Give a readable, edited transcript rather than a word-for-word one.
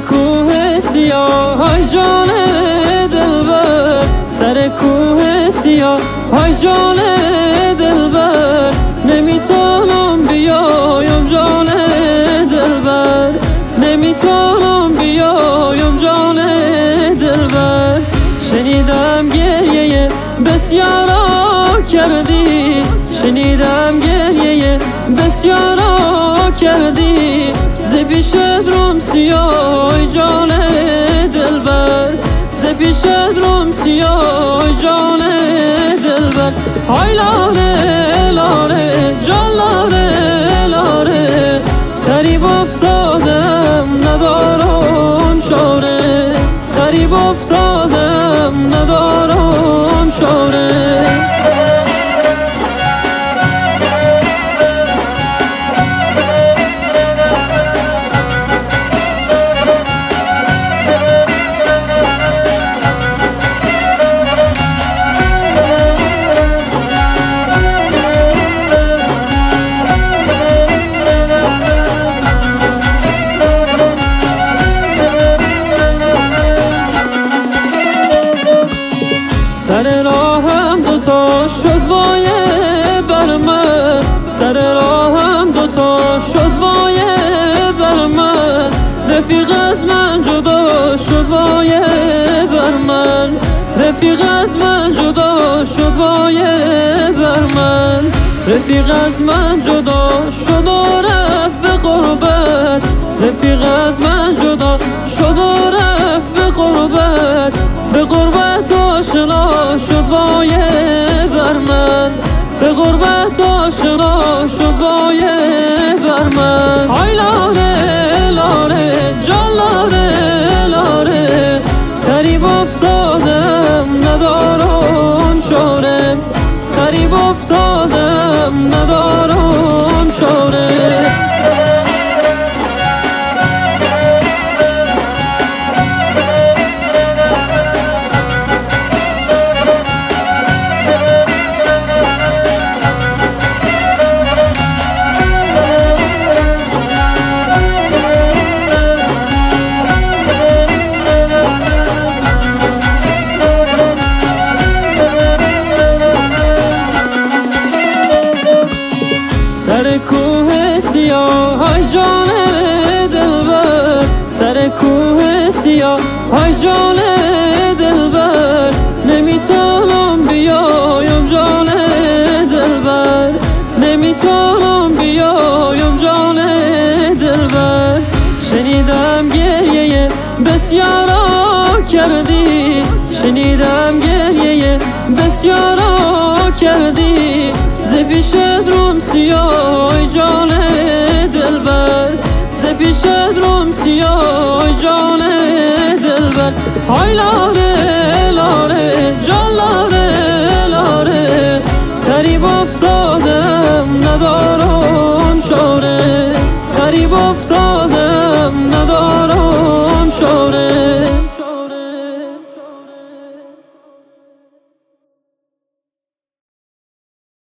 کوه سیاه های جان دلبر، سر کوه سیاه های جان دلبر، نمیتونم بیایم جان دلبر، نمیتونم بیایم جان دلبر. شنیدم گریه بسیارا کردی، شنیدم گریه بسیارا کردی، ز پیشت روم سیاه جان دلبر، ز پیشت روم سیاه جان دلبر. های لاره لاره جان لاره لاره، غریب افتادم ندارم چاره، غریب افتادم ندارم چاره. سر راهم دوتا شد وای بر من، سر راهم دوتا شد وای بر من، رفیق از من جدا شد وای بر من، رفیق از من جدا شد وای بر من، رفیق از من جدا شد و رفت به غربت، رفیق از من جدا شد و رفت به غربت، به غربت آشنا شد وای بر من، به غربت آشنا شد وای بر من. های لاره لاره جان لاره لاره، غریب افتادم ندارم چاره، غریب افتادم ندارم چاره. سر کوه سیاه های جان دلبر، سر کوه سیاه های جان دلبر، نمیتونم بیایم جان دلبر، نمیتونم بیایم جان دلبر. شنیدم گریه بسیارا کردی، شنیدم گریه بسیارا کردی، ز پیشت روم سیاه جان دلبر، ز پیشت روم سیاه جان دلبر. های لاره لاره جان لاره لاره، غریب افتادم ندارم چاره، غریب افتادم ندارم